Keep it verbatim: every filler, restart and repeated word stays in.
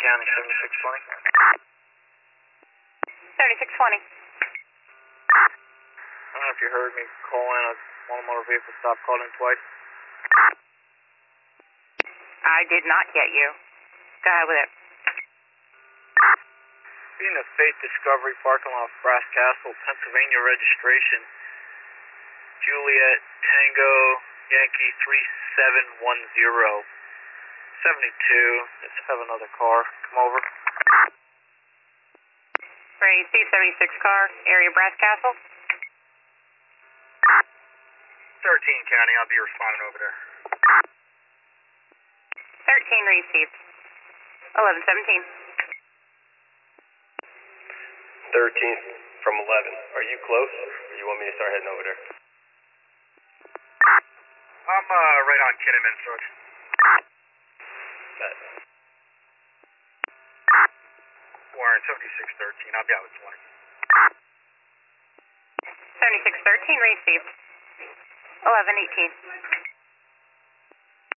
County, seventy-six twenty. seventy-six twenty. I don't know if you heard me call in a one motor vehicle stop called in twice. I did not get you. Go ahead with it. Being a Faith Discovery parking lot, Brass Castle, Pennsylvania registration. Juliet Tango Yankee three seven one zero. seventy-two. Let's have another car come over. Ready, C seventy-six car, area Brass Castle. thirteen County, I'll be responding over there. thirteen received. eleven seventeen. thirteenth from eleven. Are you close, or you want me to start heading over there? I'm uh, right on Kinnaman, so it's... Bet. Warren, seventy-six thirteen, I'll be out with twenty. seventy-six thirteen received. eleven eighteen.